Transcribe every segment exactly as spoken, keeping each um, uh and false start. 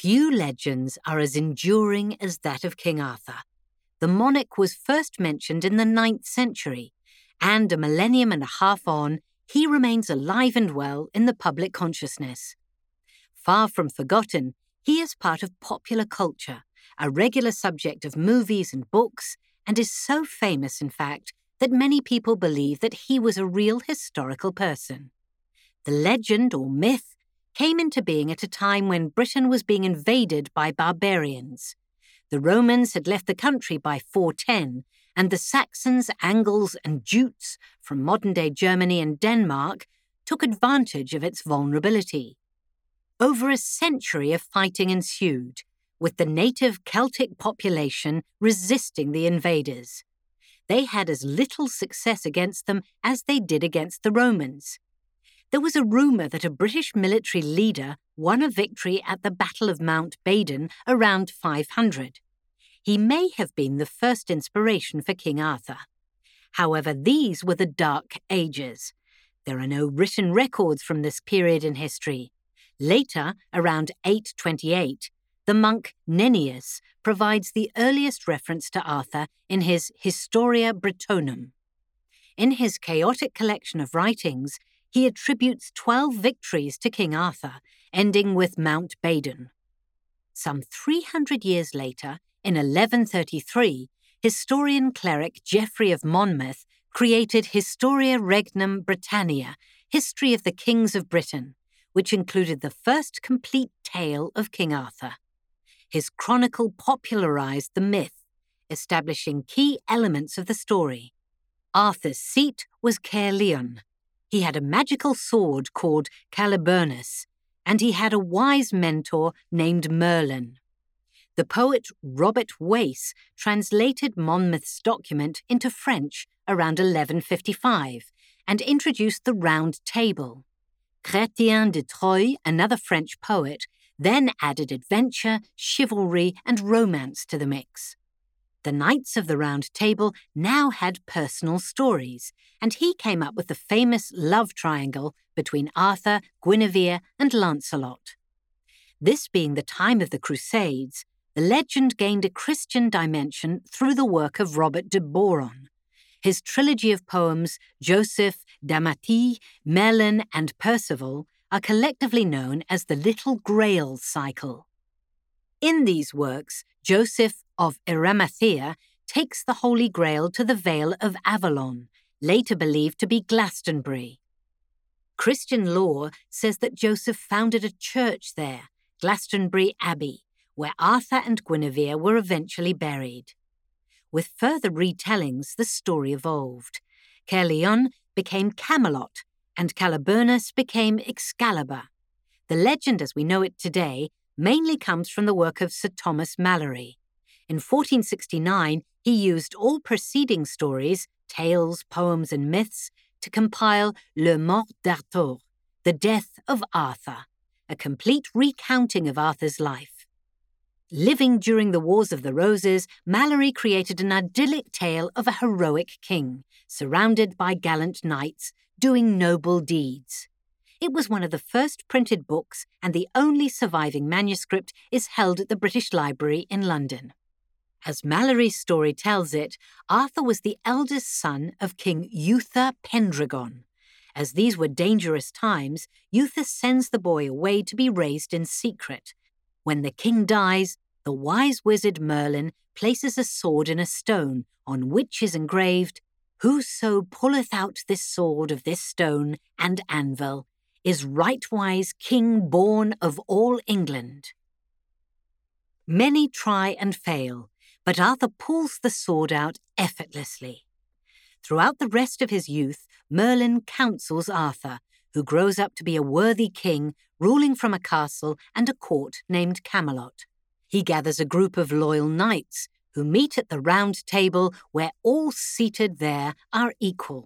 Few legends are as enduring as that of King Arthur. The monarch was first mentioned in the ninth century, and a millennium and a half on, he remains alive and well in the public consciousness. Far from forgotten, he is part of popular culture, a regular subject of movies and books, and is so famous, in fact, that many people believe that he was a real historical person. The legend or myth came into being at a time when Britain was being invaded by barbarians. The Romans had left the country by four ten, and the Saxons, Angles, and Jutes from modern-day Germany and Denmark took advantage of its vulnerability. Over a century of fighting ensued, with the native Celtic population resisting the invaders. They had as little success against them as they did against the Romans. There was a rumour that a British military leader won a victory at the Battle of Mount Badon around five hundred. He may have been the first inspiration for King Arthur. However, these were the Dark Ages. There are no written records from this period in history. Later, around eight twenty-eight, the monk Nennius provides the earliest reference to Arthur in his Historia Britonum. In his chaotic collection of writings, he attributes twelve victories to King Arthur, ending with Mount Badon. Some three hundred years later, in eleven thirty-three, historian cleric Geoffrey of Monmouth created Historia Regnum Britannia, History of the Kings of Britain, which included the first complete tale of King Arthur. His chronicle popularized the myth, establishing key elements of the story. Arthur's seat was Caerleon. He had a magical sword called Caliburnus, and he had a wise mentor named Merlin. The poet Robert Wace translated Monmouth's document into French around eleven fifty-five and introduced the Round Table. Chrétien de Troyes, another French poet, then added adventure, chivalry, and romance to the mix. The Knights of the Round Table now had personal stories, and he came up with the famous love triangle between Arthur, Guinevere, and Lancelot. This being the time of the Crusades, the legend gained a Christian dimension through the work of Robert de Boron. His trilogy of poems, Joseph, Damati, Merlin, and Percival, are collectively known as the Little Grail cycle. In these works, Joseph of Arimathea takes the Holy Grail to the Vale of Avalon, later believed to be Glastonbury. Christian lore says that Joseph founded a church there, Glastonbury Abbey, where Arthur and Guinevere were eventually buried. With further retellings, the story evolved. Caerleon became Camelot, and Caliburnus became Excalibur. The legend as we know it today mainly comes from the work of Sir Thomas Malory. In fourteen sixty-nine, he used all preceding stories, tales, poems, and myths to compile Le Mort d'Arthur, The Death of Arthur, a complete recounting of Arthur's life. Living during the Wars of the Roses, Malory created an idyllic tale of a heroic king, surrounded by gallant knights, doing noble deeds. It was one of the first printed books, and the only surviving manuscript is held at the British Library in London. As Malory's story tells it, Arthur was the eldest son of King Uther Pendragon. As these were dangerous times, Uther sends the boy away to be raised in secret. When the king dies, the wise wizard Merlin places a sword in a stone on which is engraved, "Whoso pulleth out this sword of this stone and anvil is rightwise king born of all England." Many try and fail, but Arthur pulls the sword out effortlessly. Throughout the rest of his youth, Merlin counsels Arthur, who grows up to be a worthy king ruling from a castle and a court named Camelot. He gathers a group of loyal knights who meet at the Round Table where all seated there are equal.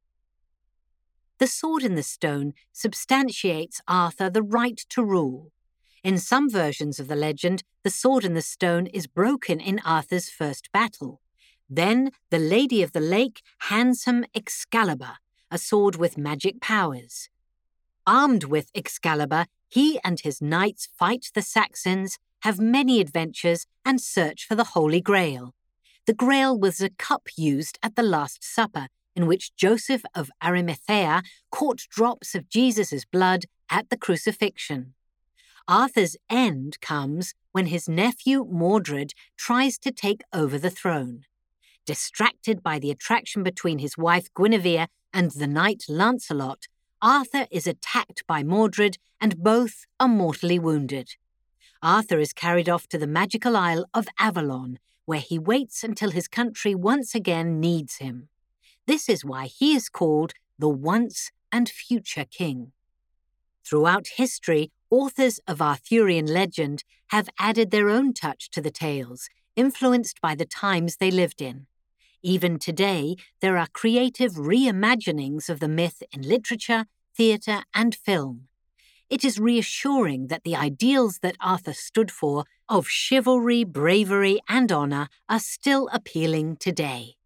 The sword in the stone substantiates Arthur the right to rule. In some versions of the legend, the sword in the stone is broken in Arthur's first battle. Then the Lady of the Lake hands him Excalibur, a sword with magic powers. Armed with Excalibur, He and his knights fight the Saxons, have many adventures, and search for the Holy Grail. The Grail was a cup used at the Last Supper, in which Joseph of Arimathea caught drops of Jesus' blood at the crucifixion. Arthur's end comes when his nephew Mordred tries to take over the throne. Distracted by the attraction between his wife Guinevere and the knight Lancelot, Arthur is attacked by Mordred and both are mortally wounded. Arthur is carried off to the magical isle of Avalon, where he waits until his country once again needs him. This is why he is called the once and future king. Throughout history, authors of Arthurian legend have added their own touch to the tales, influenced by the times they lived in. Even today, there are creative reimaginings of the myth in literature, theatre, and film. It is reassuring that the ideals that Arthur stood for of chivalry, bravery, and honour are still appealing today.